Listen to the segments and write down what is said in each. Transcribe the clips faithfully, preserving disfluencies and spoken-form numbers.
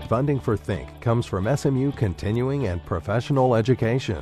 Funding for Think comes from S M U Continuing and Professional Education.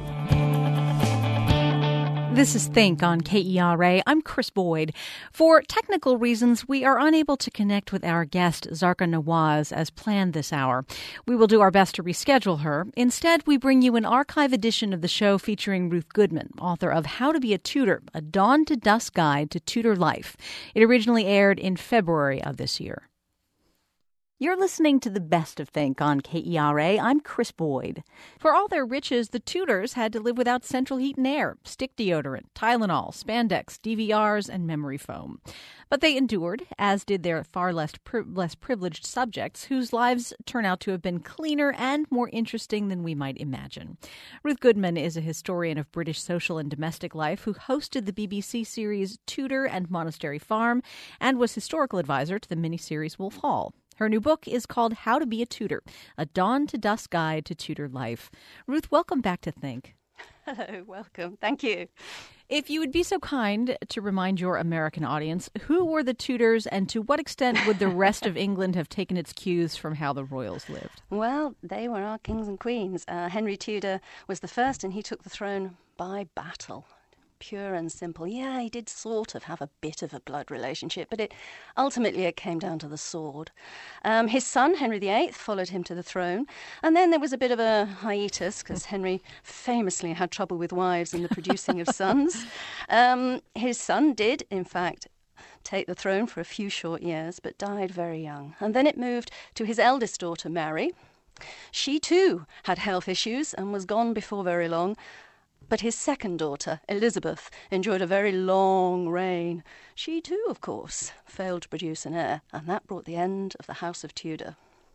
This is Think on K E R A. I'm Chris Boyd. For technical reasons, we are unable to connect with our guest, Zarqa Nawaz, as planned this hour. We will do our best to reschedule her. Instead, we bring you an archive edition of the show featuring Ruth Goodman, author of How to Be a Tutor, a Dawn to Dusk Guide to Tutor Life. It originally aired in February of this year. You're listening to the best of Think on K E R A. I'm Chris Boyd. For all their riches, the Tudors had to live without central heat and air, stick deodorant, Tylenol, spandex, D V Rs, and memory foam. But they endured, as did their far less, pri- less privileged subjects, whose lives turn out to have been cleaner and more interesting than we might imagine. Ruth Goodman is a historian of British social and domestic life who hosted the B B C series Tudor and Monastery Farm and was historical advisor to the miniseries Wolf Hall. Her new book is called How to Be a Tutor, a Dawn to Dusk Guide to Tutor Life. Ruth, welcome back to Think. Hello, welcome. Thank you. If you would be so kind to remind your American audience, who were the Tudors and to what extent would the rest of England have taken its cues from how the royals lived? Well, they were our kings and queens. Uh, Henry Tudor was the first and he took the throne by battle. Pure and simple. Yeah, he did sort of have a bit of a blood relationship, but it ultimately it came down to the sword. Um, his son, Henry the Eighth, followed him to the throne, and then there was a bit of a hiatus because Henry famously had trouble with wives and the producing of sons. Um, his son did, in fact, take the throne for a few short years, but died very young. And then it moved to his eldest daughter, Mary. She too had health issues and was gone before very long. But his second daughter, Elizabeth, enjoyed a very long reign. She too, of course, failed to produce an heir, and that brought the end of the House of Tudor.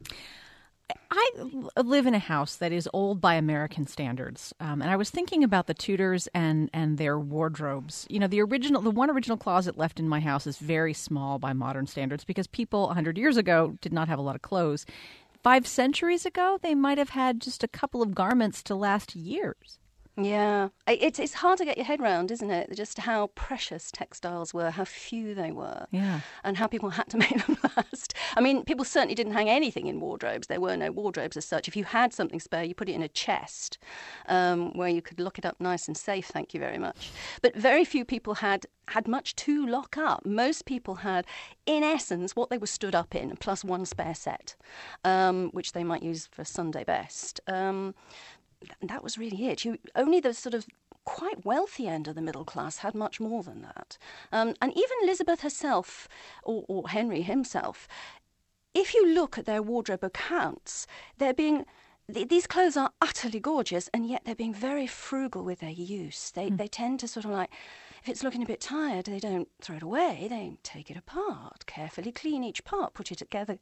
I live in a house that is old by American standards, um, and I was thinking about the Tudors and, and their wardrobes. You know, the original, the one original closet left in my house is very small by modern standards because people one hundred years ago did not have a lot of clothes. Five centuries ago, they might have had just a couple of garments to last years. Yeah, it's it's hard to get your head round, isn't it? Just how precious textiles were, how few they were, yeah, and how people had to make them last. I mean, people certainly didn't hang anything in wardrobes. There were no wardrobes as such. If you had something spare, you put it in a chest um, where you could lock it up nice and safe, thank you very much. But very few people had, had much to lock up. Most people had, in essence, what they were stood up in, plus one spare set, um, which they might use for Sunday best. Um, That was really it. You, only the sort of quite wealthy end of the middle class had much more than that. Um, and even Elizabeth herself, or, or Henry himself, if you look at their wardrobe accounts, they're being... th- these clothes are utterly gorgeous, and yet they're being very frugal with their use. They, mm. they tend to sort of like... If it's looking a bit tired, they don't throw it away. They take it apart, carefully clean each part, put it together...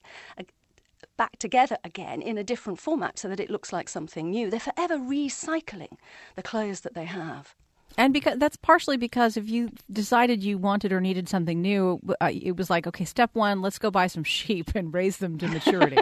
back together again in a different format so that it looks like something new. They're forever recycling the clothes that they have. And because that's partially because if you decided you wanted or needed something new, uh, it was like, okay, step one, let's go buy some sheep and raise them to maturity.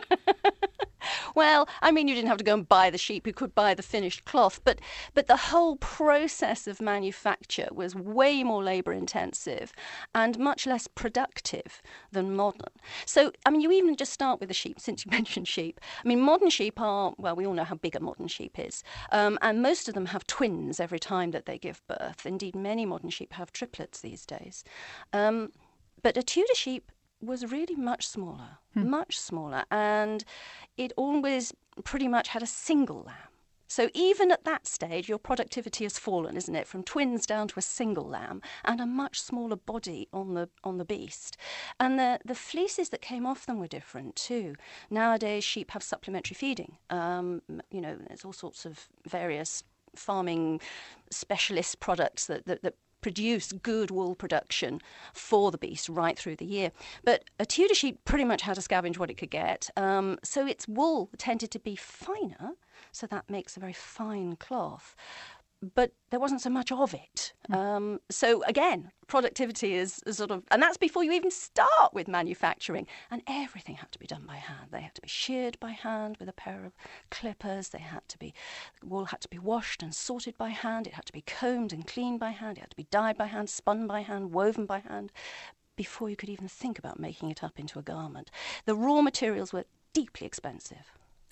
Well, I mean, you didn't have to go and buy the sheep. You could buy the finished cloth. But but the whole process of manufacture was way more labour intensive and much less productive than modern. So, I mean, you even just start with the sheep, since you mentioned sheep. I mean, modern sheep are, well, we all know how big a modern sheep is. Um, and most of them have twins every time that they give birth. Indeed, many modern sheep have triplets these days. Um, but a Tudor sheep was really much smaller, hmm. much smaller, and it always pretty much had a single lamb. So even at that stage, your productivity has fallen, isn't it, from twins down to a single lamb and a much smaller body on the on the beast. And the, the fleeces that came off them were different too. Nowadays, sheep have supplementary feeding. Um, you know, there's all sorts of various farming specialist products that, that, that produce good wool production for the beast right through the year. But a Tudor sheep pretty much had to scavenge what it could get. Um, so its wool tended to be finer, so that makes a very fine cloth. But there wasn't so much of it. Um, so again, productivity is, is sort of, and that's before you even start with manufacturing. And everything had to be done by hand. They had to be sheared by hand with a pair of clippers. They had to be, the wool had to be washed and sorted by hand. It had to be combed and cleaned by hand. It had to be dyed by hand, spun by hand, woven by hand, before you could even think about making it up into a garment. The raw materials were deeply expensive.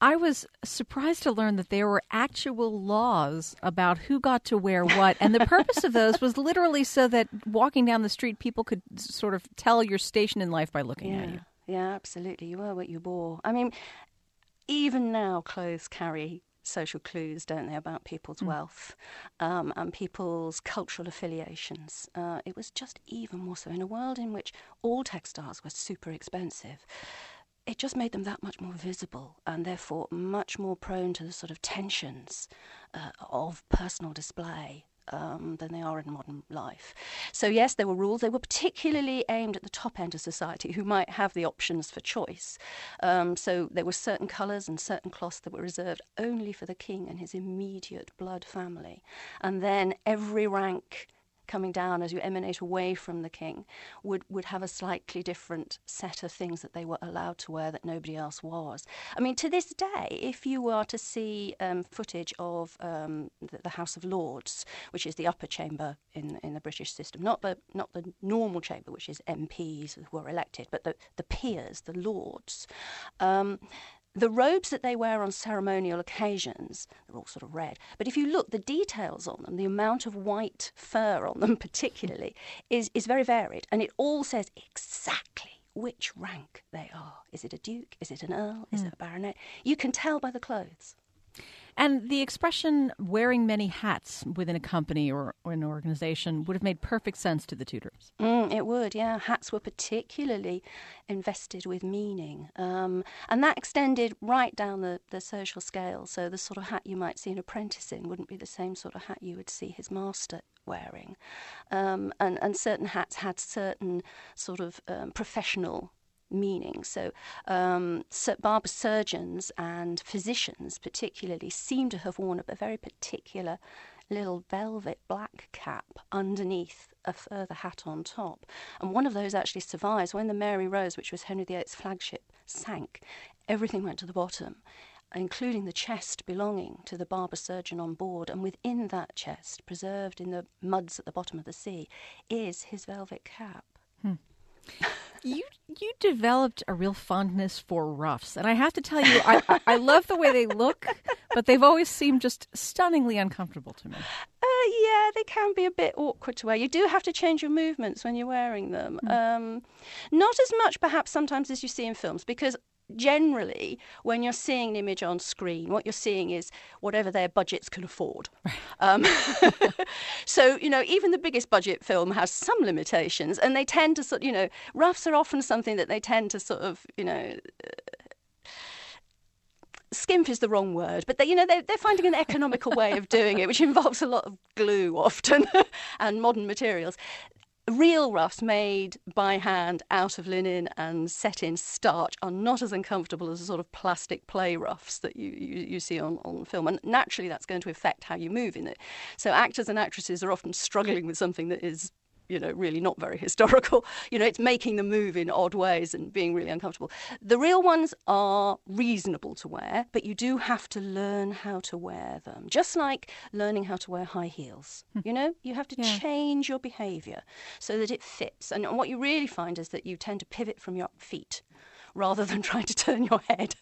I was surprised to learn that there were actual laws about who got to wear what. And the purpose of those was literally so that walking down the street, people could sort of tell your station in life by looking yeah. at you. Yeah, absolutely. You were what you wore. I mean, even now clothes carry social clues, don't they, about people's mm. wealth um, and people's cultural affiliations. Uh, it was just even more so in a world in which all textiles were super expensive. It just made them that much more visible and therefore much more prone to the sort of tensions uh, of personal display um, than they are in modern life. So yes, there were rules. They were particularly aimed at the top end of society who might have the options for choice. Um, so there were certain colours and certain cloths that were reserved only for the king and his immediate blood family. And then every rank coming down as you emanate away from the king would, would have a slightly different set of things that they were allowed to wear that nobody else was. I mean, to this day, if you were to see um, footage of um, the, the House of Lords, which is the upper chamber in in the British system, not the not the normal chamber, which is M Ps who are elected, but the, the peers, the lords, um, the robes that they wear on ceremonial occasions, they're all sort of red. But if you look, the details on them, the amount of white fur on them particularly, is, is very varied. And it all says exactly which rank they are. Is it a duke? Is it an earl? Is mm. it a baronet? You can tell by the clothes. And the expression wearing many hats within a company or, or an organization would have made perfect sense to the Tudors. Mm, it would, yeah. Hats were particularly invested with meaning. Um, and that extended right down the, the social scale. So the sort of hat you might see an apprentice in wouldn't be the same sort of hat you would see his master wearing. Um, and, and certain hats had certain sort of um, professional meaning. So um, barber surgeons and physicians particularly seem to have worn a very particular little velvet black cap underneath a further hat on top. And one of those actually survives. When the Mary Rose, which was Henry the Eighth's flagship, sank, everything went to the bottom, including the chest belonging to the barber surgeon on board. And within that chest, preserved in the muds at the bottom of the sea, is his velvet cap. Hmm. You you developed a real fondness for ruffs, and I have to tell you, I, I love the way they look, but they've always seemed just stunningly uncomfortable to me. Uh, yeah, they can be a bit awkward to wear. You do have to change your movements when you're wearing them. Mm. Um, not as much, perhaps, sometimes as you see in films, because generally, when you're seeing an image on screen, what you're seeing is whatever their budgets can afford. Um, so, you know, even the biggest budget film has some limitations, and they tend to sort, you know, ruffs are often something that they tend to sort of, you know, uh, skimp is the wrong word, but they, you know, they're, they're finding an economical way of doing it, which involves a lot of glue often and modern materials. Real ruffs made by hand out of linen and set in starch are not as uncomfortable as the sort of plastic play ruffs that you, you, you see on, on film. And naturally, that's going to affect how you move in it. So actors and actresses are often struggling with something that is, you know, really not very historical. You know, it's making them move in odd ways and being really uncomfortable. The real ones are reasonable to wear, but you do have to learn how to wear them. Just like learning how to wear high heels. You know, you have to yeah. change your behaviour so that it fits. And what you really find is that you tend to pivot from your feet rather than trying to turn your head.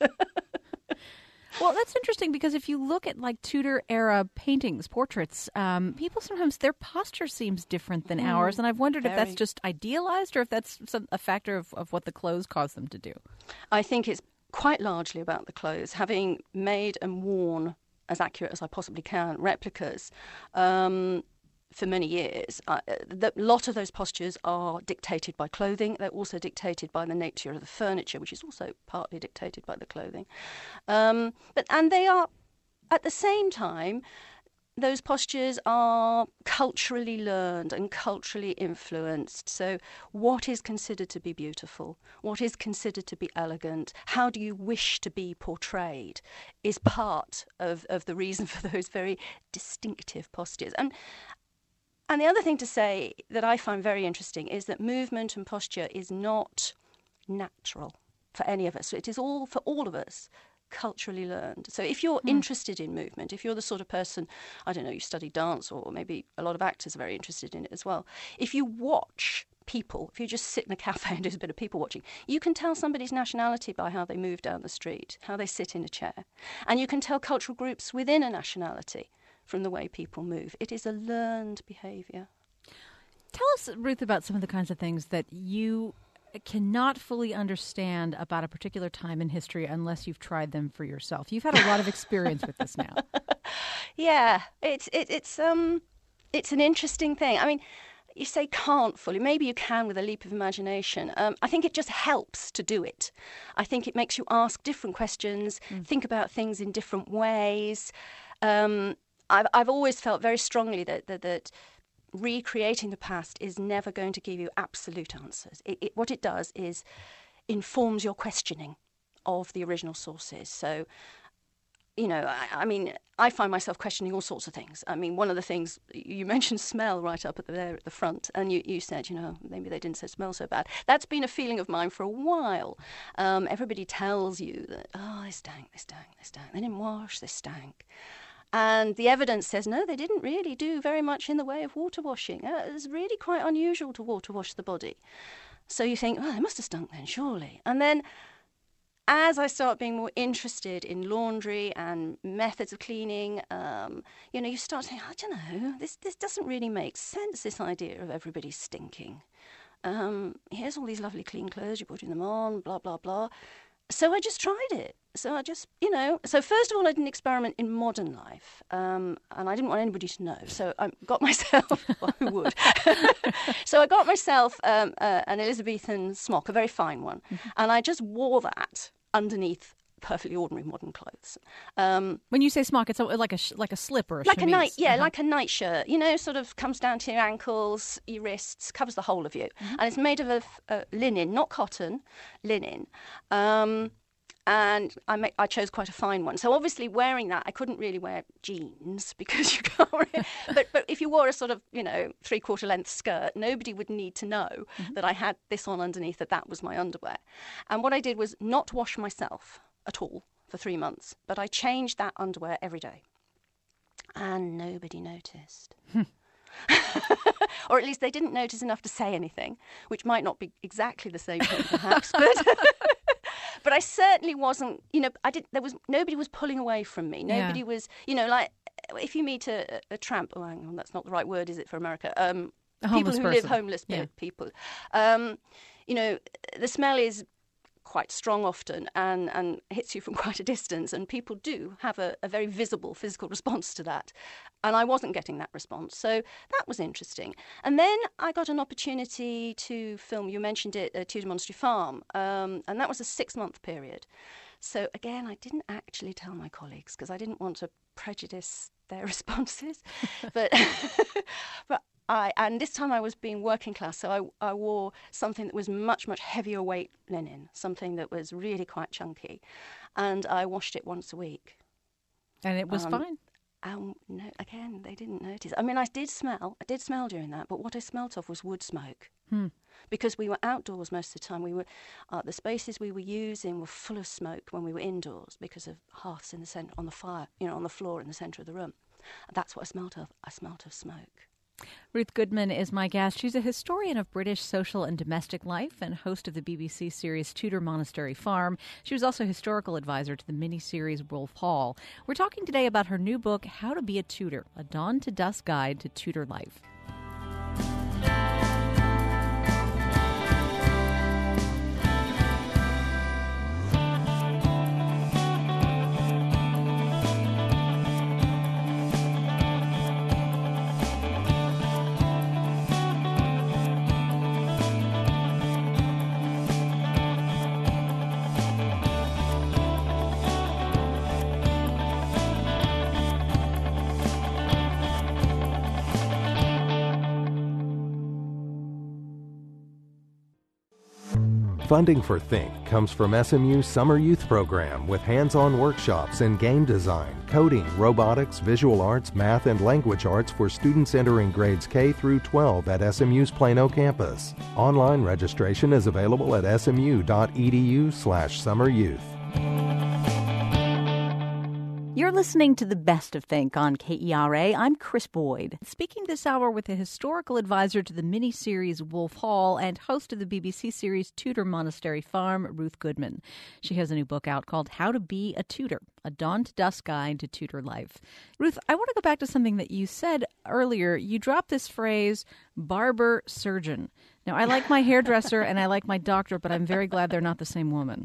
Well, that's interesting because if you look at like Tudor era paintings, portraits, um, people sometimes their posture seems different than mm, ours. And I've wondered very. if that's just idealized or if that's some, a factor of, of what the clothes cause them to do. I think it's quite largely about the clothes. Having made and worn, as accurate as I possibly can, replicas, um, for many years, uh, a lot of those postures are dictated by clothing. They're also dictated by the nature of the furniture, which is also partly dictated by the clothing. Um, but and they are, at the same time, those postures are culturally learned and culturally influenced. So what is considered to be beautiful? What is considered to be elegant? How do you wish to be portrayed is part of, of the reason for those very distinctive postures. And And the other thing to say that I find very interesting is that movement and posture is not natural for any of us. It is all, for all of us, culturally learned. So if you're mm. interested in movement, if you're the sort of person, I don't know, you study dance, or maybe a lot of actors are very interested in it as well, if you watch people, if you just sit in a cafe and do a bit of people watching, you can tell somebody's nationality by how they move down the street, how they sit in a chair. And you can tell cultural groups within a nationality from the way people move. It is a learned behaviour. Tell us, Ruth, about some of the kinds of things that you cannot fully understand about a particular time in history unless you've tried them for yourself. You've had a lot of experience with this now. Yeah, it's it, it's um it's an interesting thing. I mean, you say can't fully. Maybe you can with a leap of imagination. Um, I think it just helps to do it. I think it makes you ask different questions, mm. think about things in different ways. Um, I've I've always felt very strongly that that. that recreating the past is never going to give you absolute answers. It, it, what it does is informs your questioning of the original sources. So, you know, I, I mean, I find myself questioning all sorts of things. I mean, one of the things, you mentioned smell right up at the, there at the front, and you, you said, you know, maybe they didn't say smell so bad. That's been a feeling of mine for a while. Um, everybody tells you that, oh, they stank, they stank, they stank. They didn't wash, they stank. And the evidence says, no, they didn't really do very much in the way of water washing. Uh, it's really quite unusual to water wash the body. So you think, well, they must have stunk then, surely. And then as I start being more interested in laundry and methods of cleaning, um, you know, you start saying, I don't know, this, this doesn't really make sense, this idea of everybody stinking. Um, here's all these lovely clean clothes, you're putting them on, blah, blah, blah. So I just tried it. So I just, you know, so first of all, I did an experiment in modern life, um, and I didn't want anybody to know. So I got myself, well, who would? So I got myself um, uh, an Elizabethan smock, a very fine one, mm-hmm. and I just wore that underneath perfectly ordinary modern clothes. Um, when you say smock, it's a, like a sh- like a slip or a like chemise. a night, yeah, uh-huh. like a night shirt. You know, sort of comes down to your ankles, your wrists, covers the whole of you, mm-hmm. and it's made of a, a linen, not cotton, linen. Um, And I, make, I chose quite a fine one. So obviously wearing that, I couldn't really wear jeans because you can't really, but, but if you wore a sort of, you know, three-quarter length skirt, nobody would need to know mm-hmm. that I had this on underneath, that that was my underwear. And what I did was not wash myself at all for three months, but I changed that underwear every day. And nobody noticed. Or at least they didn't notice enough to say anything, which might not be exactly the same thing perhaps, but... But I certainly wasn't, you know, I did. There was nobody was pulling away from me. Nobody yeah. was, you know, like if you meet a, a tramp. Oh, hang on, that's not the right word, is it, for America? Um, a people who person. live homeless yeah. people. Um, you know, the smell is quite strong often and, and hits you from quite a distance, and people do have a, a very visible physical response to that. And I wasn't getting that response. So that was interesting. And then I got an opportunity to film, you mentioned it, uh, Tudor Monastery Farm, um, and that was a six-month period. So again, I didn't actually tell my colleagues because I didn't want to prejudice their responses. but but I, and this time I was being working class, so I, I wore something that was much, much heavier weight linen, something that was really quite chunky. And I washed it once a week. And it was um, fine? Um, no, again, they didn't notice. I mean, I did smell. I did smell during that, but what I smelt of was wood smoke. Hmm. Because we were outdoors most of the time. We were uh, the spaces we were using were full of smoke when we were indoors because of hearths in the centre, on the fire, you know, on the floor in the centre of the room. And that's what I smelt of. I smelt of smoke. Ruth Goodman is my guest. She's a historian of British social and domestic life and host of the B B C series Tudor Monastery Farm. She was also historical advisor to the miniseries Wolf Hall. We're talking today about her new book, How to Be a Tudor, a dawn to dusk guide to Tudor life. Funding for Think comes from S M U's Summer Youth Program with hands-on workshops in game design, coding, robotics, visual arts, math, and language arts for students entering grades K through twelve at S M U's Plano campus. Online registration is available at smu.edu slash summeryouth. You're listening to the Best of Think on K E R A. I'm Chris Boyd, speaking this hour with a historical advisor to the miniseries Wolf Hall and host of the B B C series Tudor Monastery Farm, Ruth Goodman. She has a new book out called How to Be a Tudor, a Dawn to Dusk Guide to Tudor Life. Ruth, I want to go back to something that you said earlier. You dropped this phrase, barber surgeon. Now, I like my hairdresser and I like my doctor, but I'm very glad they're not the same woman.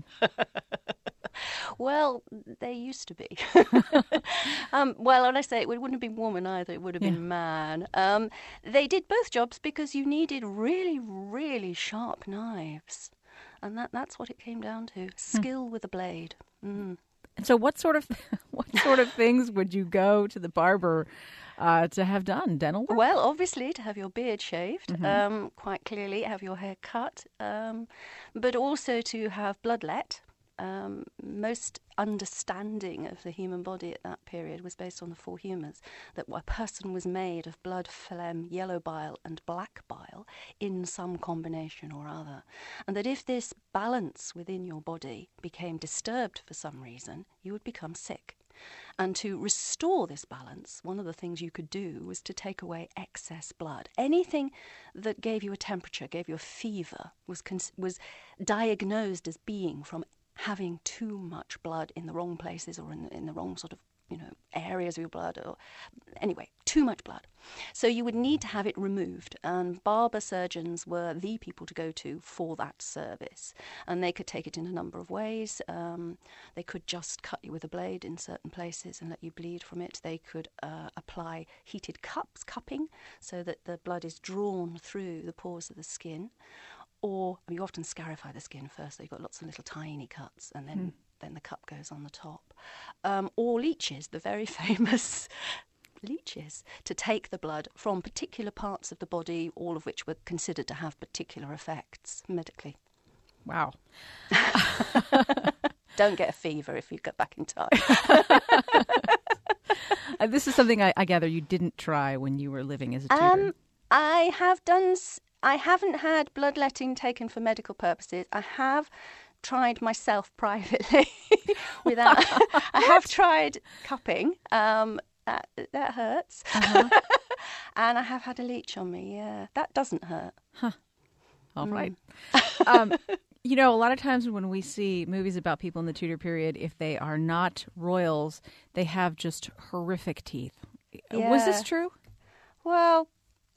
Well, they used to be. um, well, when I say it, it wouldn't have been woman either. It would have been yeah. man. Um, they did both jobs because you needed really, really sharp knives. And that, that's what it came down to. Skill hmm. with a blade. Mm. And so what sort of what sort of things would you go to the barber uh, to have done? Dental work? Well, obviously, to have your beard shaved, Mm-hmm. um, quite clearly, have your hair cut, um, but also to have bloodlet. Um, most understanding of the human body at that period was based on the four humours, that a person was made of blood, phlegm, yellow bile and black bile in some combination or other, and that if this balance within your body became disturbed for some reason, you would become sick. And to restore this balance, one of the things you could do was to take away excess blood. Anything that gave you a temperature, gave you a fever, was cons- was diagnosed as being from having too much blood in the wrong places or in, in the wrong sort of, you know, areas of your blood, or anyway, too much blood. So you would need to have it removed, and barber surgeons were the people to go to for that service. And they could take it in a number of ways. Um, they could just cut you with a blade in certain places and let you bleed from it. They could uh, apply heated cups, cupping, so that the blood is drawn through the pores of the skin. Or you often scarify the skin first, so you've got lots of little tiny cuts, and then, mm. then the cup goes on the top. Um, or leeches, the very famous leeches, to take the blood from particular parts of the body, all of which were considered to have particular effects medically. Wow. Don't get a fever if you get back in time. uh, this is something I, I gather you didn't try when you were living as a tutor. Um, I have done... S- I haven't had bloodletting taken for medical purposes. I have tried myself privately. Without, I have tried cupping. Um, that, that hurts. Uh-huh. And I have had a leech on me. Yeah, that doesn't hurt. Huh. All mm. right. um, you know, a lot of times when we see movies about people in the Tudor period, if they are not royals, they have just horrific teeth. Yeah. Was this true? Well,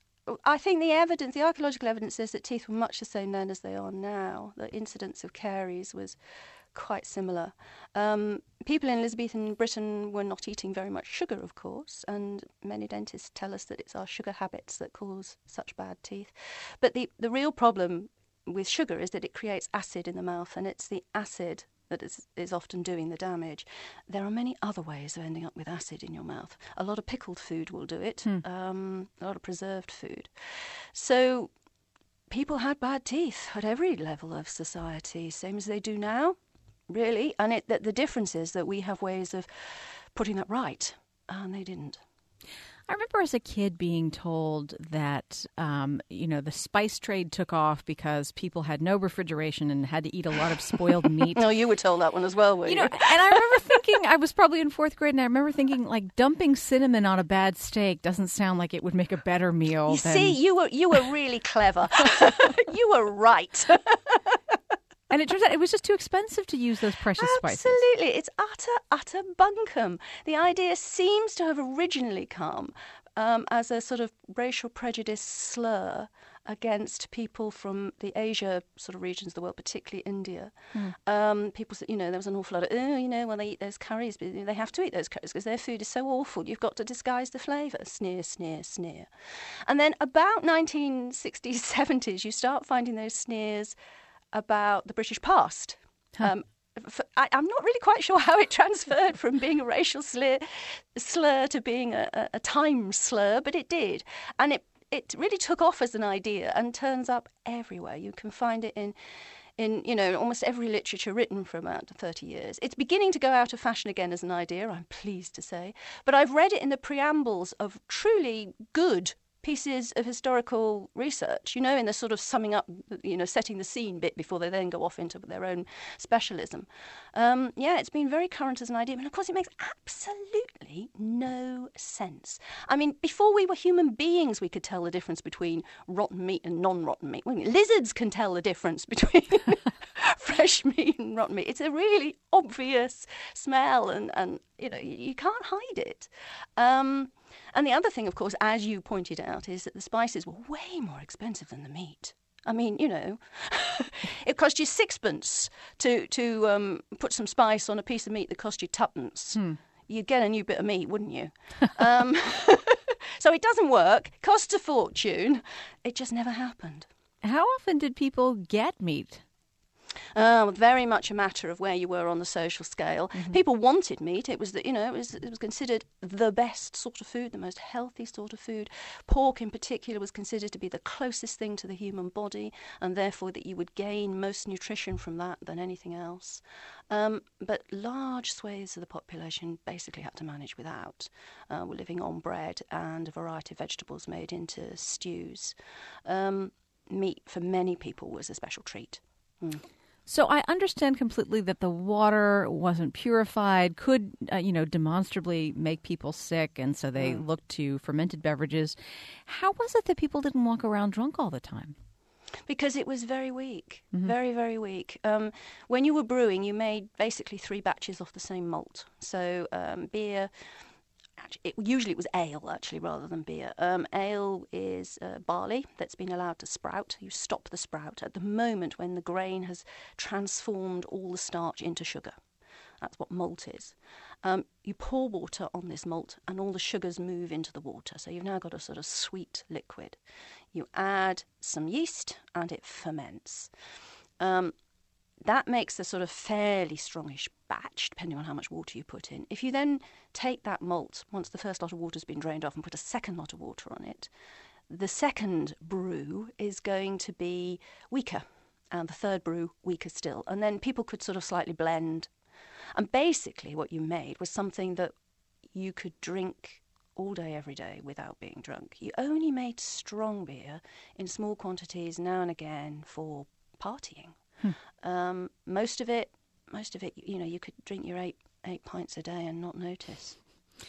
I think the evidence, the archaeological evidence says that teeth were much the same then as they are now. The incidence of caries was quite similar. Um, people in Elizabethan Britain were not eating very much sugar, of course, and many dentists tell us that it's our sugar habits that cause such bad teeth. But the, the real problem with sugar is that it creates acid in the mouth, and it's the acid that is, is often doing the damage. There are many other ways of ending up with acid in your mouth. A lot of pickled food will do it, hmm. um, a lot of preserved food. So people had bad teeth at every level of society, same as they do now, really. And it, the, the difference is that we have ways of putting that right, and they didn't. I remember as a kid being told that, um, you know, the spice trade took off because people had no refrigeration and had to eat a lot of spoiled meat. No, you were told that one as well, were you? You know, and I remember thinking, I was probably in fourth grade, and I remember thinking, like, dumping cinnamon on a bad steak doesn't sound like it would make a better meal. You than... see, you were you were really clever. You were right. And it turns out it was just too expensive to use those precious spices. Absolutely. It's utter, utter bunkum. The idea seems to have originally come um, as a sort of racial prejudice slur against people from the Asia sort of regions of the world, particularly India. Mm. Um, people said, you know, there was an awful lot of, oh, you know, when they eat those curries, but they have to eat those curries because their food is so awful. You've got to disguise the flavour. Sneer, sneer, sneer. And then about nineteen sixties, seventies, you start finding those sneers about the British past. Huh. Um, for, I, I'm not really quite sure how it transferred from being a racial slur, slur to being a, a, a time slur, but it did. And it, it really took off as an idea and turns up everywhere. You can find it in, in you know, almost every literature written for about thirty years. It's beginning to go out of fashion again as an idea, I'm pleased to say. But I've read it in the preambles of truly good pieces of historical research, you know, in the sort of summing up, you know, setting the scene bit before they then go off into their own specialism. Um, yeah, it's been very current as an idea. And of course, it makes absolutely no sense. I mean, before we were human beings, we could tell the difference between rotten meat and non-rotten meat. Well, lizards can tell the difference between fresh meat and rotten meat. It's a really obvious smell, and, and you know, you can't hide it. Um, and the other thing, of course, as you pointed out, is that the spices were way more expensive than the meat. I mean, you know, it cost you sixpence to to um, put some spice on a piece of meat that cost you tuppence. Hmm. You'd get a new bit of meat, wouldn't you? um, so it doesn't work. Costs a fortune. It just never happened. How often did people get meat? Uh, very much a matter of where you were on the social scale. Mm-hmm. People wanted meat. It was, the, you know, it was it was considered the best sort of food, the most healthy sort of food. Pork, in particular, was considered to be the closest thing to the human body, and therefore that you would gain most nutrition from that than anything else. Um, but large swathes of the population basically had to manage without. Uh, were living on bread and a variety of vegetables made into stews. Um, meat, for many people, was a special treat. Mm. So I understand completely that the water wasn't purified, could, uh, you know, demonstrably make people sick, and so they mm. looked to fermented beverages. How was it that people didn't walk around drunk all the time? Because it was very weak, mm-hmm. very, very weak. Um, when you were brewing, you made basically three batches off the same malt. So um, beer... It, usually it was ale, actually, rather than beer. Um, ale is uh, barley that's been allowed to sprout. You stop the sprout at the moment when the grain has transformed all the starch into sugar. That's what malt is. Um, you pour water on this malt and all the sugars move into the water. So you've now got a sort of sweet liquid. You add some yeast and it ferments. Um, That makes a sort of fairly strongish batch, depending on how much water you put in. If you then take that malt, once the first lot of water's been drained off, and put a second lot of water on it, the second brew is going to be weaker, and the third brew weaker still. And then people could sort of slightly blend. And basically what you made was something that you could drink all day, every day, without being drunk. You only made strong beer in small quantities now and again for partying. Hmm. Um, most of it, most of it, you know, you could drink your eight eight pints a day and not notice.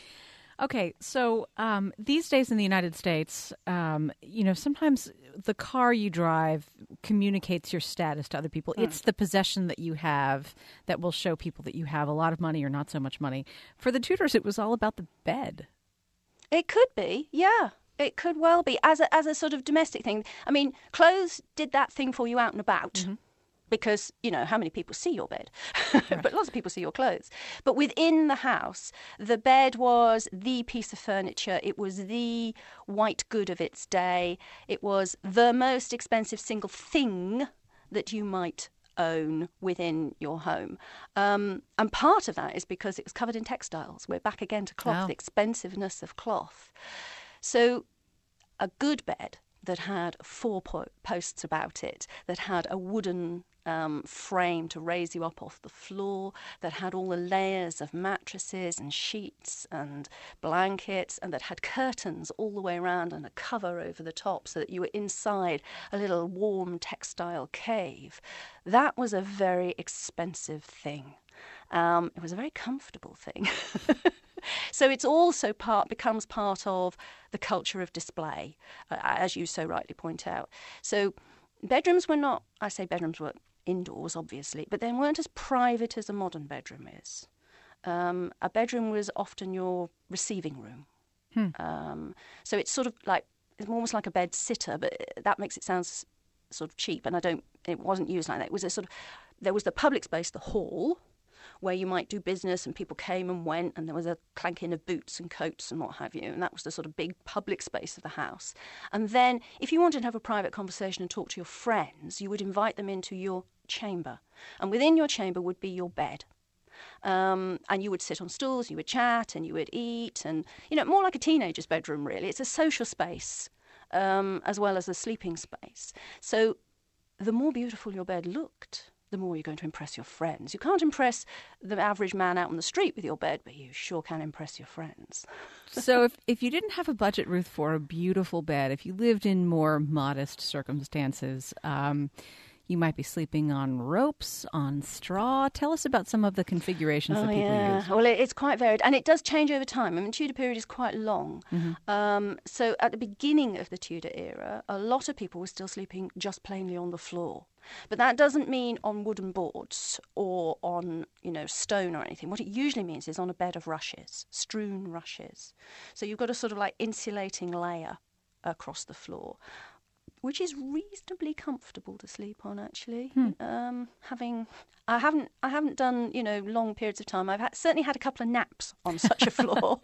Okay, so um, these days in the United States, um, you know, sometimes the car you drive communicates your status to other people. Hmm. It's the possession that you have that will show people that you have a lot of money or not so much money. For the Tudors, it was all about the bed. It could be, yeah. It could well be, as a, as a sort of domestic thing. I mean, clothes did that thing for you out and about. Mm-hmm. Because, you know, how many people see your bed? Right. But lots of people see your clothes. But within the house, the bed was the piece of furniture. It was the white good of its day. It was the most expensive single thing that you might own within your home. Um, and part of that is because it was covered in textiles. We're back again to cloth, wow. the expensiveness of cloth. So a good bed that had four po- posts about it, that had a wooden um, frame to raise you up off the floor, that had all the layers of mattresses and sheets and blankets, and that had curtains all the way around and a cover over the top so that you were inside a little warm textile cave. That was a very expensive thing. Um, it was a very comfortable thing. So it's also part becomes part of the culture of display, uh, as you so rightly point out. So bedrooms were not, I say bedrooms were indoors, obviously, but they weren't as private as a modern bedroom is. Um, a bedroom was often your receiving room. Hmm. Um, so it's sort of like, it's almost like a bed sitter, but that makes it sound s- sort of cheap, and I don't, it wasn't used like that. It was a sort of, there was the public space, the hall, where you might do business and people came and went and there was a clanking of boots and coats and what have you. And that was the sort of big public space of the house. And then if you wanted to have a private conversation and talk to your friends, you would invite them into your chamber. And within your chamber would be your bed. Um, and you would sit on stools, you would chat and you would eat. And, you know, more like a teenager's bedroom, really. It's a social space um, as well as a sleeping space. So the more beautiful your bed looked, the more you're going to impress your friends. You can't impress the average man out on the street with your bed, but you sure can impress your friends. So if, if you didn't have a budget, Ruth, for a beautiful bed, if you lived in more modest circumstances, um, you might be sleeping on ropes, on straw. Tell us about some of the configurations oh, that people yeah. use. Well, it, it's quite varied, and it does change over time. I mean, the Tudor period is quite long. Mm-hmm. Um, so at the beginning of the Tudor era, a lot of people were still sleeping just plainly on the floor. But that doesn't mean on wooden boards or on, you know, stone or anything. What it usually means is on a bed of rushes, strewn rushes. So you've got a sort of like insulating layer across the floor, which is reasonably comfortable to sleep on, actually. Hmm. Um, having, I haven't, I haven't done, you know, long periods of time. I've had, certainly had a couple of naps on such a floor,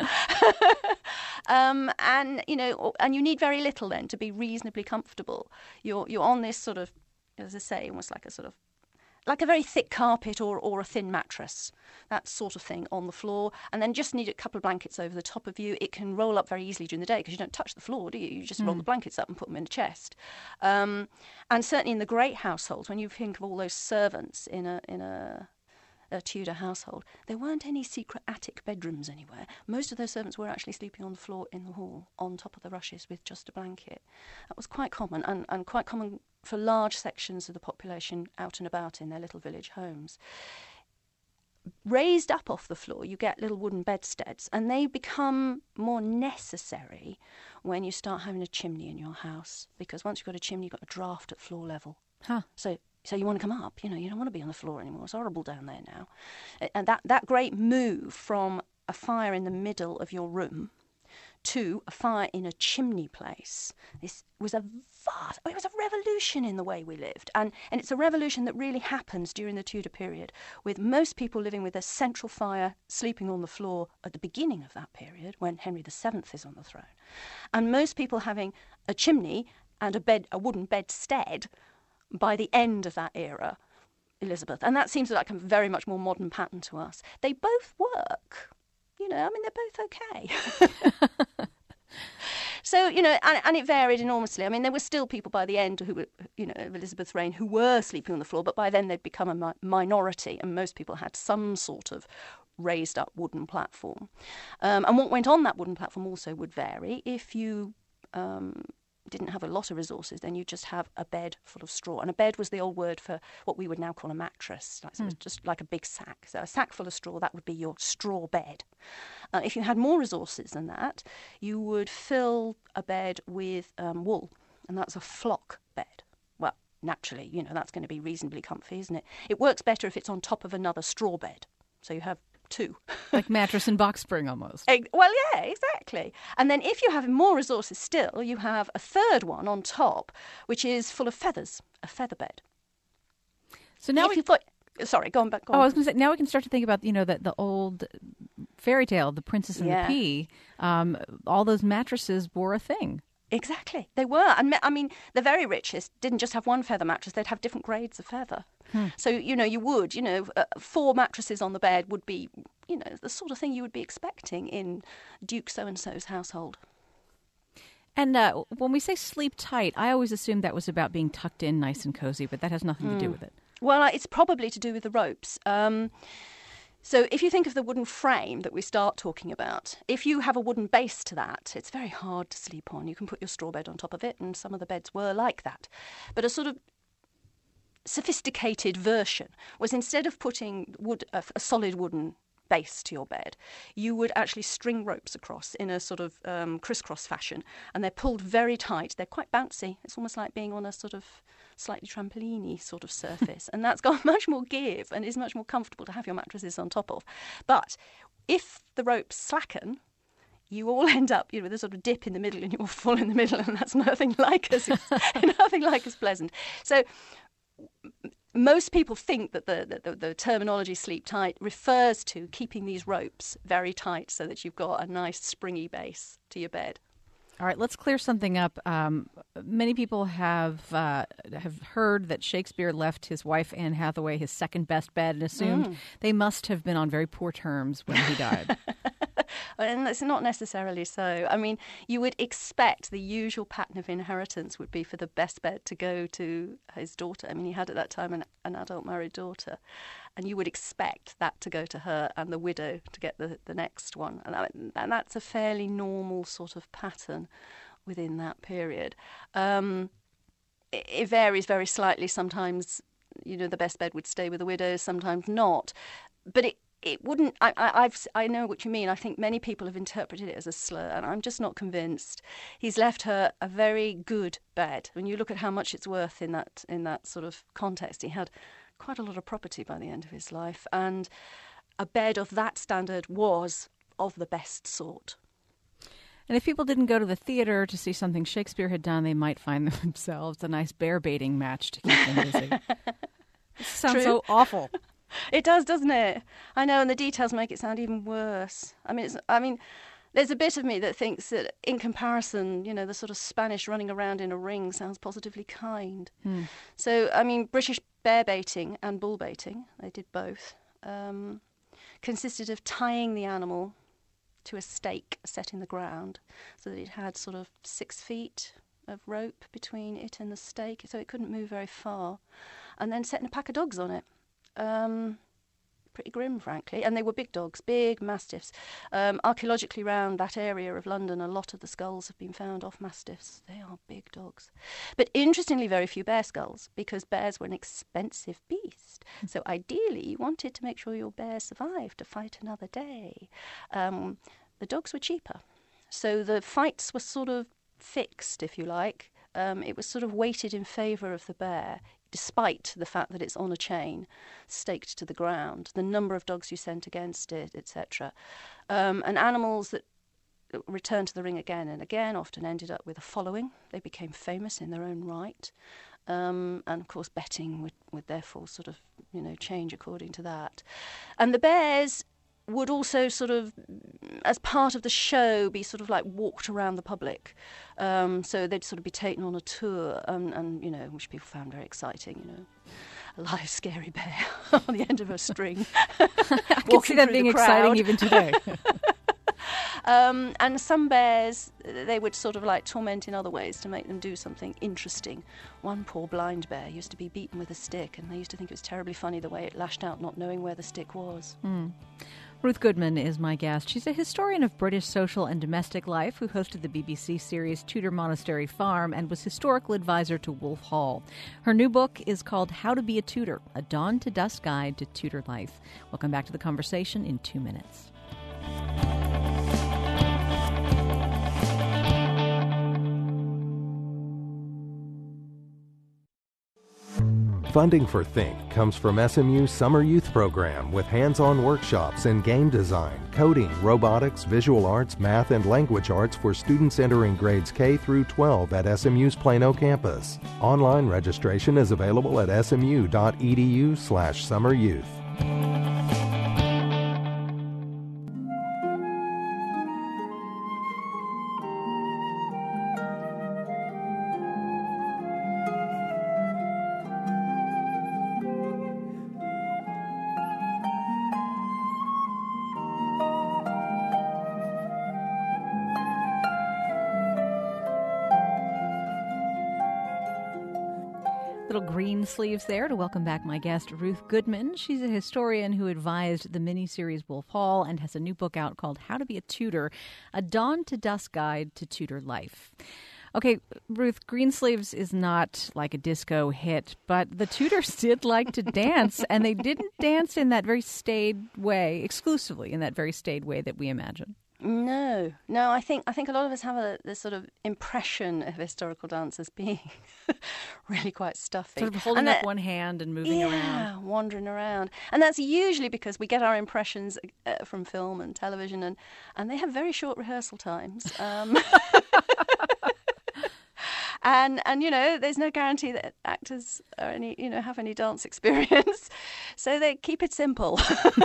um, and you know, and you need very little then to be reasonably comfortable. You're, you're on this sort of, as I say, almost like a sort of, like a very thick carpet or, or a thin mattress, that sort of thing on the floor, and then just need a couple of blankets over the top of you. It can roll up very easily during the day because you don't touch the floor, do you? You just mm. roll the blankets up and put them in the chest. Um, and certainly in the great households, when you think of all those servants in a in a, a Tudor household, there weren't any secret attic bedrooms anywhere. Most of those servants were actually sleeping on the floor in the hall, on top of the rushes with just a blanket. That was quite common, and, and quite common for large sections of the population out and about in their little village homes. Raised up off the floor, you get little wooden bedsteads, and they become more necessary when you start having a chimney in your house, because once you've got a chimney, you've got a draft at floor level. Huh. So so you want to come up, you know, you don't want to be on the floor anymore. It's horrible down there now. And that, that great move from a fire in the middle of your room to a fire in a chimney place, this was a vast, it was a revolution in the way we lived. And, and it's a revolution that really happens during the Tudor period, with most people living with a central fire, sleeping on the floor at the beginning of that period, when Henry the Seventh is on the throne. And most people having a chimney and a bed, a wooden bedstead by the end of that era, Elizabeth. And that seems like a very much more modern pattern to us. They both work. You know, I mean, they're both okay. So, you know, and, and it varied enormously. I mean, there were still people by the end who were, you know, of Elizabeth's reign who were sleeping on the floor, but by then they'd become a mi- minority, and most people had some sort of raised up wooden platform. Um, and what went on that wooden platform also would vary. If you um, didn't have a lot of resources, then you just have a bed full of straw. And a bed was the old word for what we would now call a mattress. Like, so mm. It was just like a big sack. So a sack full of straw, that would be your straw bed. Uh, if you had more resources than that, you would fill a bed with um, wool, and that's a flock bed. Well, naturally, you know, that's going to be reasonably comfy, isn't it? It works better if it's on top of another straw bed. So you have two. Like mattress and box spring almost. Well, yeah, exactly. And then if you have more resources still, you have a third one on top, which is full of feathers, a feather bed. So now if we... you've got... Sorry, go on back. Go on. Oh, I was going to say, now we can start to think about, you know, the, the old fairy tale, The Princess and yeah. the Pea. Um, all those mattresses were a thing. Exactly. They were. And I mean, the very richest didn't just have one feather mattress. They'd have different grades of feather. Hmm. So, you know, you would, you know, uh, four mattresses on the bed would be, you know, the sort of thing you would be expecting in Duke so-and-so's household. And uh, when we say sleep tight, I always assumed that was about being tucked in nice and cozy, but that has nothing mm. to do with it. Well, it's probably to do with the ropes. Um, so if you think of the wooden frame that we start talking about, if you have a wooden base to that, it's very hard to sleep on. You can put your straw bed on top of it, and some of the beds were like that. But a sort of sophisticated version was, instead of putting wood, a, a solid wooden base to your bed, you would actually string ropes across in a sort of um, crisscross fashion, and they're pulled very tight. They're quite bouncy. It's almost like being on a sort of slightly trampoline-y sort of surface, and that's got much more give and is much more comfortable to have your mattresses on top of. But if the ropes slacken, you all end up, you know, with a sort of dip in the middle, and you're full in the middle, and that's nothing like as nothing like as pleasant. So most people think that the, the, the terminology sleep tight refers to keeping these ropes very tight so that you've got a nice springy base to your bed. All right, let's clear something up. Um, many people have uh, have heard that Shakespeare left his wife Anne Hathaway his second best bed and assumed mm. they must have been on very poor terms when he died. And it's not necessarily so. I mean, you would expect the usual pattern of inheritance would be for the best bed to go to his daughter. I mean, he had at that time an, an adult married daughter. And you would expect that to go to her and the widow to get the, the next one. And, that, and that's a fairly normal sort of pattern within that period. Um, it, it varies very slightly. Sometimes, you know, the best bed would stay with the widow, sometimes not. But it, it wouldn't, I, I, I've, I know what you mean. I think many people have interpreted it as a slur, and I'm just not convinced. He's left her a very good bed. When you look at how much it's worth in that in that sort of context, he had quite a lot of property by the end of his life, and a bed of that standard was of the best sort. And if people didn't go to the theater to see something Shakespeare had done, they might find themselves a nice bear baiting match to keep them busy. It sounds True. so awful. It does, doesn't it? I know, and the details make it sound even worse. I mean, it's, I mean, there's a bit of me that thinks that, in comparison, you know, the sort of Spanish running around in a ring sounds positively kind. Hmm. So, I mean, British bear baiting and bull baiting, they did both, um, consisted of tying the animal to a stake set in the ground so that it had sort of six feet of rope between it and the stake, so it couldn't move very far, and then setting a pack of dogs on it. Um, pretty grim, frankly, and they were big dogs, big mastiffs. Um, archaeologically around that area of London, a lot of the skulls have been found off mastiffs. They are big dogs. But interestingly, very few bear skulls, because bears were an expensive beast. So ideally, you wanted to make sure your bear survived to fight another day. Um, the dogs were cheaper. So the fights were sort of fixed, if you like. Um, it was sort of weighted in favour of the bear, despite the fact that it's on a chain, staked to the ground, the number of dogs you sent against it, et cetera. Um, and animals that returned to the ring again and again often ended up with a following. They became famous in their own right. Um, and, of course, betting would, would therefore sort of, you know, change according to that. And the bears would also sort of, as part of the show, be sort of like walked around the public. Um, so they'd sort of be taken on a tour, and, and, you know, which people found very exciting, you know. A live scary bear on the end of a string. I can see that being exciting even today. um, and some bears, they would sort of like torment in other ways to make them do something interesting. One poor blind bear used to be beaten with a stick, and they used to think it was terribly funny the way it lashed out, not knowing where the stick was. Mm. Ruth Goodman is my guest. She's a historian of British social and domestic life who hosted the B B C series Tudor Monastery Farm and was historical advisor to Wolf Hall. Her new book is called How to Be a Tudor, A Dawn to Dusk Guide to Tudor Life. We'll come back to the conversation in two minutes. Funding for Think comes from S M U's Summer Youth Program with hands-on workshops in game design, coding, robotics, visual arts, math, and language arts for students entering grades K through twelve at S M U's Plano campus. Online registration is available at smu.edu slash summeryouth. Little green sleeves there to welcome back my guest, Ruth Goodman. She's a historian who advised the miniseries Wolf Hall and has a new book out called How to Be a Tudor, A Dawn to Dusk Guide to Tudor Life. Okay, Ruth, Greensleeves is not like a disco hit, but the Tudors did like to dance, and they didn't dance in that very staid way, exclusively in that very staid way that we imagine. No, no. I think I think a lot of us have a this sort of impression of historical dance as being really quite stuffy, sort of holding and up that, one hand and moving yeah, around. Yeah, wandering around, and that's usually because we get our impressions uh, from film and television, and and they have very short rehearsal times. Um, And and you know, there's no guarantee that actors are any you know have any dance experience, so they keep it simple.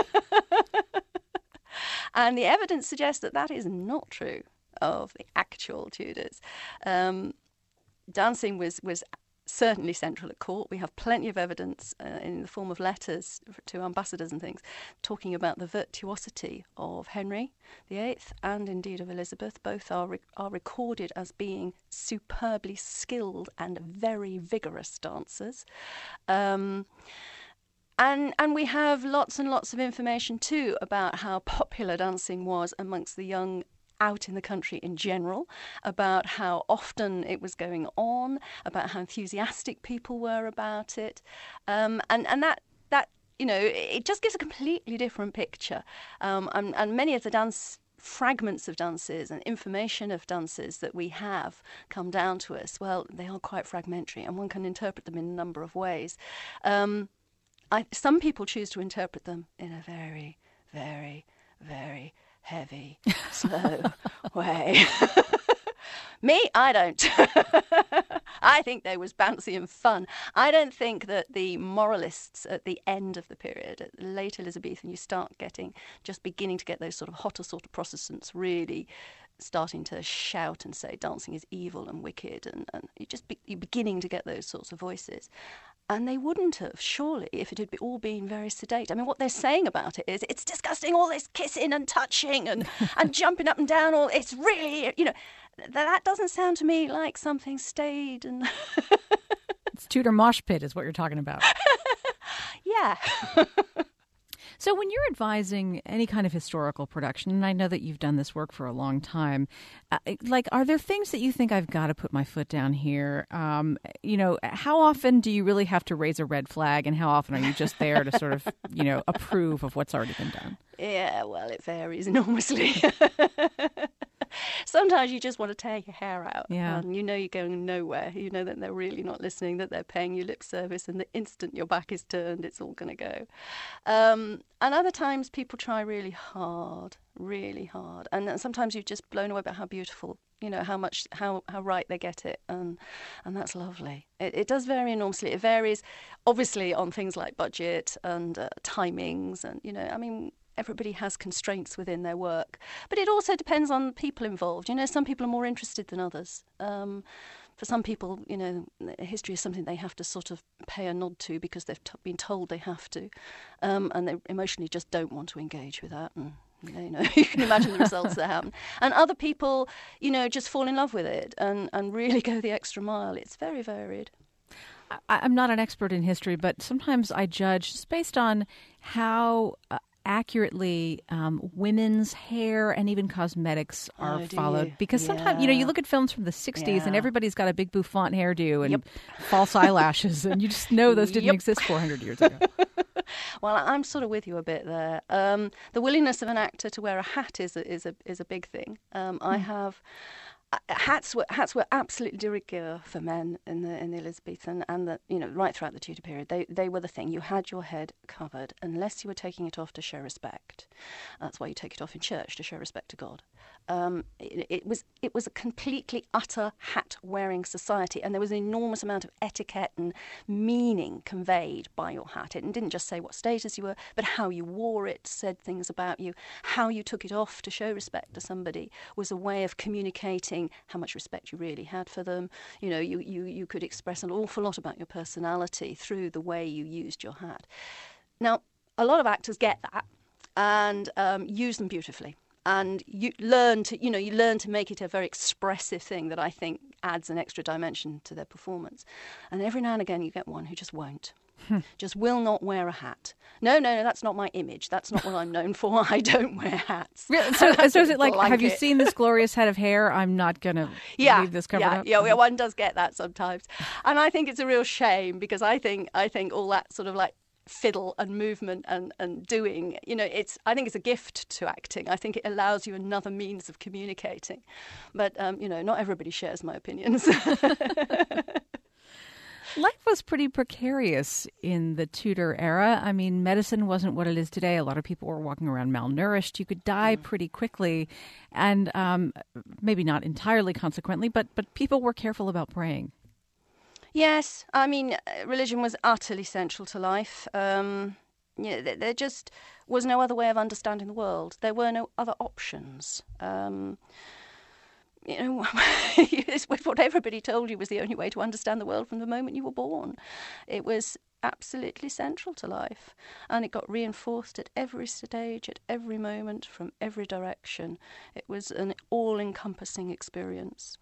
And the evidence suggests that that is not true of the actual Tudors. Um, dancing was was certainly central at court. We have plenty of evidence uh, in the form of letters to ambassadors and things talking about the virtuosity of Henry the Eighth and indeed of Elizabeth. Both are re- are recorded as being superbly skilled and very vigorous dancers. Um, and and we have lots and lots of information too about how popular dancing was amongst the young out in the country in general, about how often it was going on, about how enthusiastic people were about it, um, and and that that you know it just gives a completely different picture, um, and, and many of the dance fragments of dances and information of dances that we have come down to us. Well, they are quite fragmentary, and one can interpret them in a number of ways. Um, I, some people choose to interpret them in a very, very, very heavy, slow way. Me, I don't. I think they was bouncy and fun. I don't think that the moralists at the end of the period, at the late Elizabethan, you start getting, just beginning to get those sort of hotter sort of Protestants really starting to shout and say dancing is evil and wicked, and, and you just be, you're beginning to get those sorts of voices. And they wouldn't have, surely, if it had all been very sedate. I mean, what they're saying about it is, it's disgusting, all this kissing and touching and, and jumping up and down. All it's really, you know, th- that doesn't sound to me like something staid and... It's Tudor mosh pit is what you're talking about. Yeah. So when you're advising any kind of historical production, and I know that you've done this work for a long time, uh, like, are there things that you think I've got to put my foot down here? Um, you know, how often do you really have to raise a red flag, and how often are you just there to sort of, you know, approve of what's already been done? Yeah, well, it varies enormously. Sometimes you just want to tear your hair out. Yeah. And you know you're going nowhere. You know that they're really not listening, that they're paying you lip service, and the instant your back is turned, it's all going to go. Um, and other times people try really hard, really hard. And sometimes you're just blown away by how beautiful, you know, how much, how, how right they get it. And and that's lovely. It, it does vary enormously. It varies, obviously, on things like budget and uh, timings. And, you know, I mean... everybody has constraints within their work. But it also depends on the people involved. You know, some people are more interested than others. Um, for some people, you know, history is something they have to sort of pay a nod to because they've t- been told they have to. Um, and they emotionally just don't want to engage with that. And, you know, you can imagine the results that happen. And other people, you know, just fall in love with it and, and really go the extra mile. It's very varied. I'm not an expert in history, but sometimes I judge just based on how... Uh, accurately um, women's hair and even cosmetics are oh, followed. You? Because yeah. sometimes, you know, you look at films from the sixties yeah. and everybody's got a big bouffant hairdo and yep. false eyelashes, and you just know those didn't yep. exist four hundred years ago. Well, I'm sort of with you a bit there. Um, the willingness of an actor to wear a hat is a, is a, is a big thing. Um, I have... Uh, hats were hats were absolutely de rigueur for men in the in the Elizabethan and the you know right throughout the Tudor period. They they were the thing. You had your head covered unless you were taking it off to show respect. That's why you take it off in church, to show respect to God. Um, it, it was it was a completely utter hat wearing society, and there was an enormous amount of etiquette and meaning conveyed by your hat. It didn't just say what status you were, but how you wore it said things about you. How you took it off to show respect to somebody was a way of communicating how much respect you really had for them. You know, you, you, you could express an awful lot about your personality through the way you used your hat. Now, a lot of actors get that and um, use them beautifully. And you learn to, you know, you learn to make it a very expressive thing that I think adds an extra dimension to their performance. And every now and again you get one who just won't. Just will not wear a hat. No, no, no, that's not my image. That's not what I'm known for. I don't wear hats. Really? So, so is it like, like have you it. seen this glorious head of hair? I'm not going to yeah, leave this covered yeah, up. Yeah, yeah, one does get that sometimes. And I think it's a real shame because I think I think all that sort of like fiddle and movement and, and doing, you know, it's I think it's a gift to acting. I think it allows you another means of communicating. But, um, you know, not everybody shares my opinions. Life was pretty precarious in the Tudor era. I mean, medicine wasn't what it is today. A lot of people were walking around malnourished. You could die mm. pretty quickly, and um, maybe not entirely consequently, but but people were careful about praying. Yes, I mean, religion was utterly central to life. Um, yeah, there, there just was no other way of understanding the world. There were no other options. Um, you know, it's what everybody told you was the only way to understand the world from the moment you were born. It was absolutely central to life, and it got reinforced at every stage, at every moment, from every direction. It was an all-encompassing experience.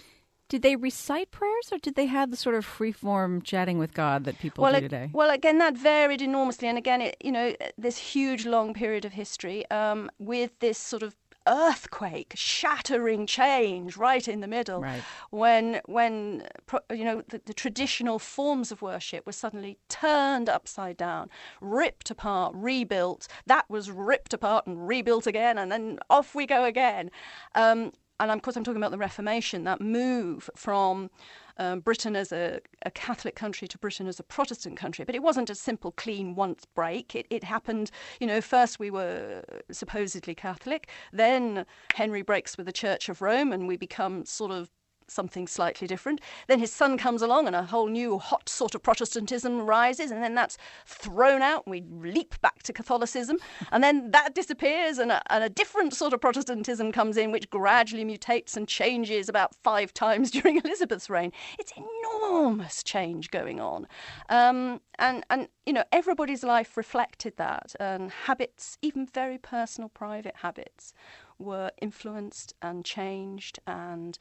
Did they recite prayers, or did they have the sort of free-form chatting with God that people well, do it, today? Well, again, that varied enormously. And again, it, you know, this huge, long period of history um, with this sort of earthquake, shattering change right in the middle, right. when, when you know, the, the traditional forms of worship were suddenly turned upside down, ripped apart, rebuilt. That was ripped apart and rebuilt again, and then off we go again. Um, And of course, I'm talking about the Reformation, that move from um, Britain as a, a Catholic country to Britain as a Protestant country. But it wasn't a simple, clean once break. It, it happened, you know, first we were supposedly Catholic. Then Henry breaks with the Church of Rome and we become sort of something slightly different. Then his son comes along and a whole new hot sort of Protestantism rises, and then that's thrown out and we leap back to Catholicism, and then that disappears and a, and a different sort of Protestantism comes in, which gradually mutates and changes about five times during Elizabeth's reign. It's enormous change going on. Um, and, and, you know, everybody's life reflected that, and habits, even very personal, private habits, were influenced and changed, and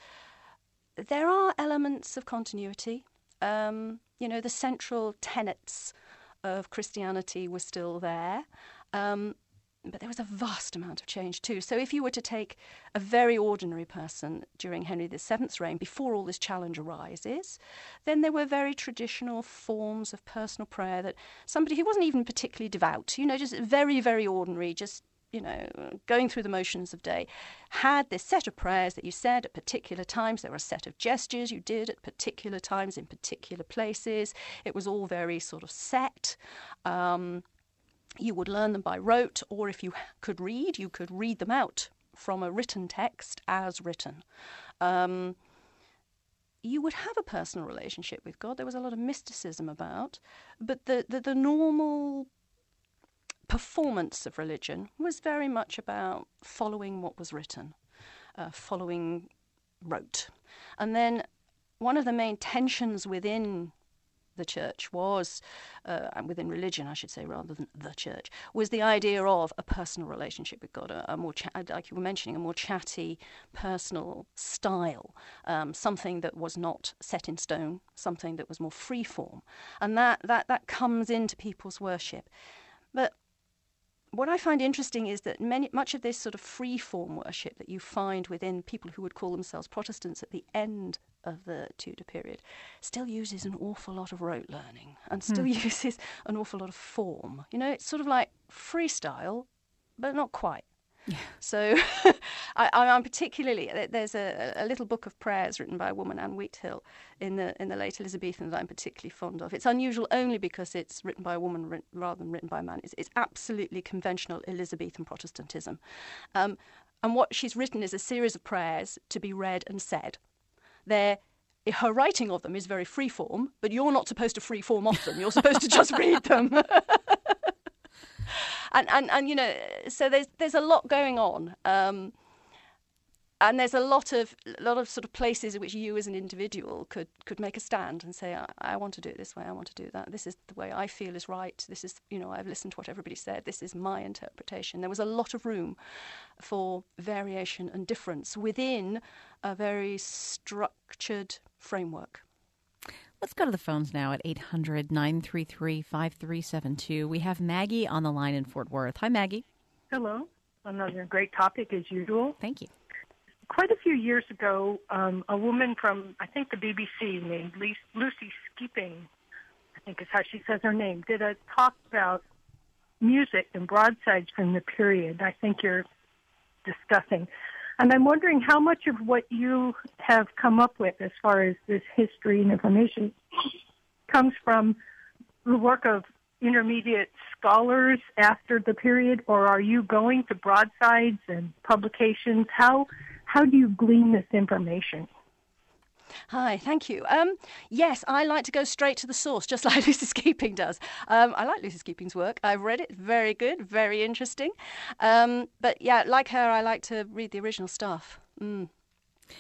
there are elements of continuity. Um, you know, the central tenets of Christianity were still there, um, but there was a vast amount of change too. So if you were to take a very ordinary person during Henry the Seventh's reign, before all this challenge arises, then there were very traditional forms of personal prayer that somebody who wasn't even particularly devout, you know, just very, very ordinary, just you know, going through the motions of day, had this set of prayers that you said at particular times. There were a set of gestures you did at particular times in particular places. It was all very sort of set. Um, you would learn them by rote, or if you could read, you could read them out from a written text as written. Um, you would have a personal relationship with God. There was a lot of mysticism about, but the, the, the normal performance of religion was very much about following what was written, uh, following rote. And then one of the main tensions within the church was, uh, and within religion, I should say, rather than the church, was the idea of a personal relationship with God, a, a more, cha- like you were mentioning, a more chatty, personal style, um, something that was not set in stone, something that was more free form. And that, that, that comes into people's worship. But what I find interesting is that many, much of this sort of free-form worship that you find within people who would call themselves Protestants at the end of the Tudor period still uses an awful lot of rote learning and still hmm. uses an awful lot of form. You know, it's sort of like freestyle, but not quite. Yeah. So I, I'm particularly, there's a, a little book of prayers written by a woman, Anne Wheathill, in the in the late Elizabethan that I'm particularly fond of. It's unusual only because it's written by a woman rather than written by a man. It's, it's absolutely conventional Elizabethan Protestantism. Um, and what she's written is a series of prayers to be read and said. They're Her writing of them is very freeform, but you're not supposed to freeform off them. You're supposed to just read them. And, and and you know, so there's there's a lot going on, um, and there's a lot of a lot of sort of places in which you as an individual could could make a stand and say, I, I want to do it this way, I want to do that. This is the way I feel is right. This is, you know, I've listened to what everybody said. This is my interpretation. There was a lot of room for variation and difference within a very structured framework. Let's go to the phones now at eight hundred, nine three three, five three seven two. We have Maggie on the line in Fort Worth. Hi, Maggie. Hello. Another great topic as usual. Thank you. Quite a few years ago, um, a woman from, I think, the B B C named Lucy Skeeping, I think is how she says her name, did a talk about music and broadsides from the period I think you're discussing. And I'm wondering how much of what you have come up with as far as this history and information comes from the work of intermediate scholars after the period, or are you going to broadsides and publications? How how do you glean this information? Hi, thank you. Um, yes, I like to go straight to the source, just like Lucy Skeeping does. Um, I like Lucy Skeeping's work. I've read it. Very good, very interesting. Um, but yeah, like her, I like to read the original stuff. Mm.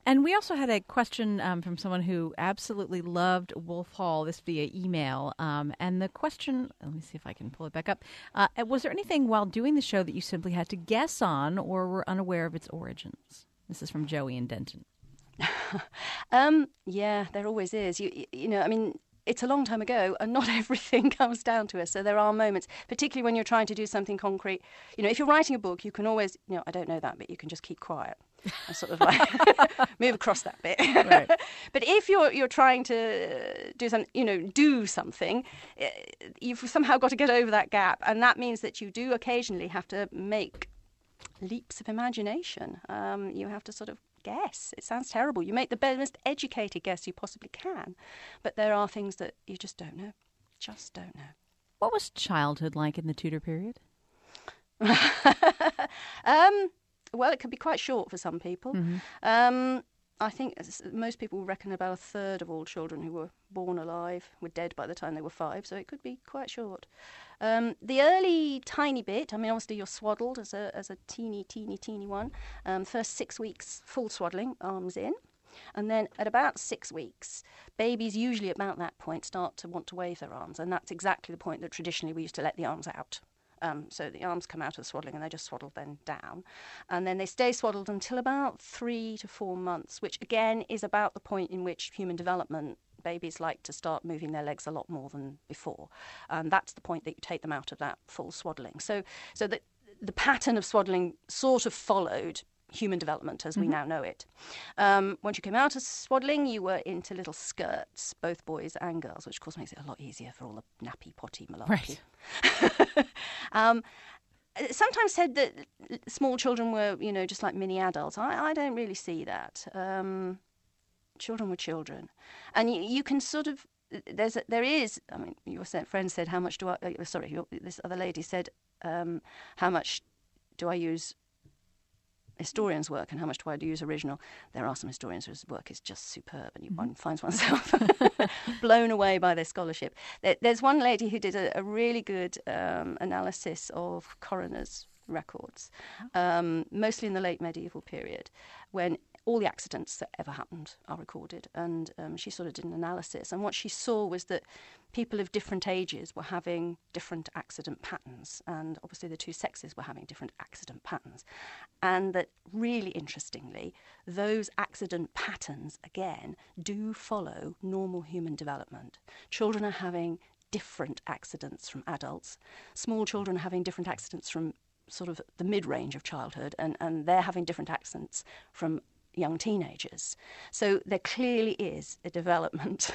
And we also had a question um, from someone who absolutely loved Wolf Hall, this via email. Um, and the question, let me see if I can pull it back up. Uh, was there anything while doing the show that you simply had to guess on or were unaware of its origins? This is from Joey in Denton. um, yeah, there always is. You, you know, I mean, it's a long time ago and not everything comes down to us. So there are moments, particularly when you're trying to do something concrete. You know, if you're writing a book, you can always, you know, I don't know that bit, you can just keep quiet. And sort of like move across that bit. Right. But if you're you're trying to do something, you know, do something, you've somehow got to get over that gap. And that means that you do occasionally have to make leaps of imagination. Um, you have to sort of guess. It sounds terrible. You make the most educated guess you possibly can, but there are things that you just don't know. Just don't know. What was childhood like in the Tudor period? um, well, it could be quite short for some people. Mm-hmm. Um, I think most people reckon about a third of all children who were born alive were dead by the time they were five, so it could be quite short. Um, the early tiny bit, I mean, obviously you're swaddled as a as a teeny, teeny, teeny one. Um, first six weeks, full swaddling, arms in. And then at about six weeks, babies usually about that point start to want to wave their arms, and that's exactly the point that traditionally we used to let the arms out. Um, so the arms come out of the swaddling and they just swaddle then down. And then they stay swaddled until about three to four months, which again is about the point in which human development, babies like to start moving their legs a lot more than before. And that's the point that you take them out of that full swaddling. So so the, the pattern of swaddling sort of followed human development as we mm-hmm. now know it. Um, once you came out of swaddling, you were into little skirts, both boys and girls, which of course makes it a lot easier for all the nappy potty malarkey. Right. um, sometimes said that small children were, you know, just like mini adults. I, I don't really see that. Um, children were children, and you, you can sort of there's a, there is. I mean, your friend said, "How much do I?" Uh, sorry, your, this other lady said, um, "How much do I use historians' work and how much do I use original?" There are some historians whose work is just superb, and you, mm-hmm. one finds oneself blown away by their scholarship. There, there's one lady who did a, a really good um, analysis of coroners' records, um, mostly in the late medieval period, when all the accidents that ever happened are recorded. And um, she sort of did an analysis. And what she saw was that people of different ages were having different accident patterns. And obviously the two sexes were having different accident patterns. And that really interestingly, those accident patterns, again, do follow normal human development. Children are having different accidents from adults. Small children are having different accidents from sort of the mid-range of childhood. And, and they're having different accidents from young teenagers. So there clearly is a development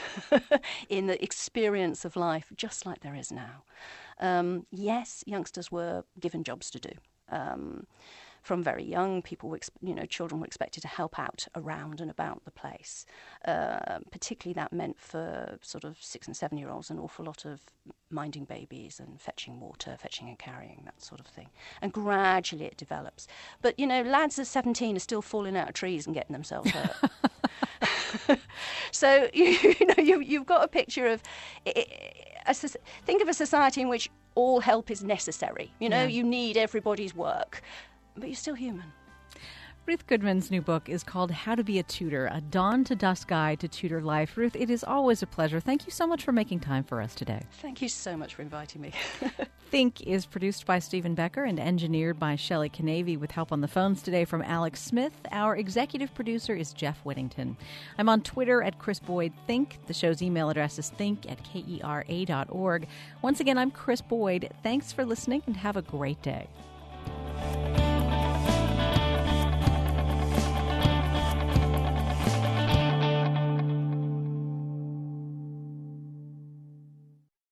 in the experience of life, just like there is now. Um, yes, youngsters were given jobs to do. Um, from very young, people were, you know, children were expected to help out around and about the place. Uh, particularly that meant for sort of six and seven year olds an awful lot of minding babies and fetching water, fetching and carrying, that sort of thing. And gradually it develops. But, you know, lads at seventeen are still falling out of trees and getting themselves hurt. So, you, you know, you, you've got a picture of, a, think of a society in which all help is necessary. You know, yeah. You need everybody's work. But you're still human. Ruth Goodman's new book is called How to Be a Tudor, a dawn to dusk guide to Tudor life. Ruth, it is always a pleasure. Thank you so much for making time for us today. Thank you so much for inviting me. Think is produced by Stephen Becker and engineered by Shelley Canavy with help on the phones today from Alex Smith. Our executive producer is Jeff Whittington. I'm on Twitter at Chris Boyd Think. The show's email address is think at kera dot org. Once again, I'm Chris Boyd. Thanks for listening and have a great day.